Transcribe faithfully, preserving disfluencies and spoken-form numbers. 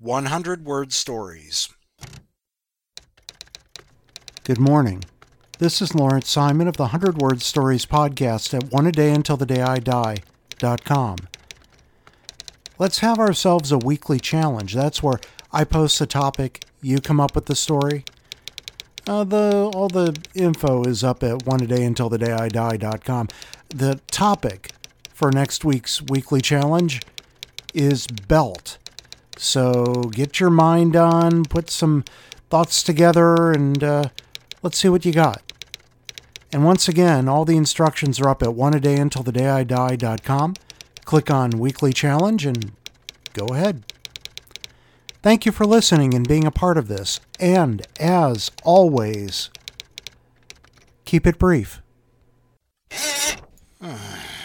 one hundred word stories. Good morning. This is Lawrence Simon of the one hundred word stories podcast at one a day until the day I die dot com. Let's have ourselves a weekly challenge. That's where I post a topic, you come up with the story. Uh, the all the info is up at one a day until the day I die dot com. The topic for next week's weekly challenge is belt. So get your mind on, put some thoughts together, and uh, let's see what you got. And once again, all the instructions are up at one a day until the day I die dot com. Click on Weekly Challenge and go ahead. Thank you for listening and being a part of this. And as always, keep it brief.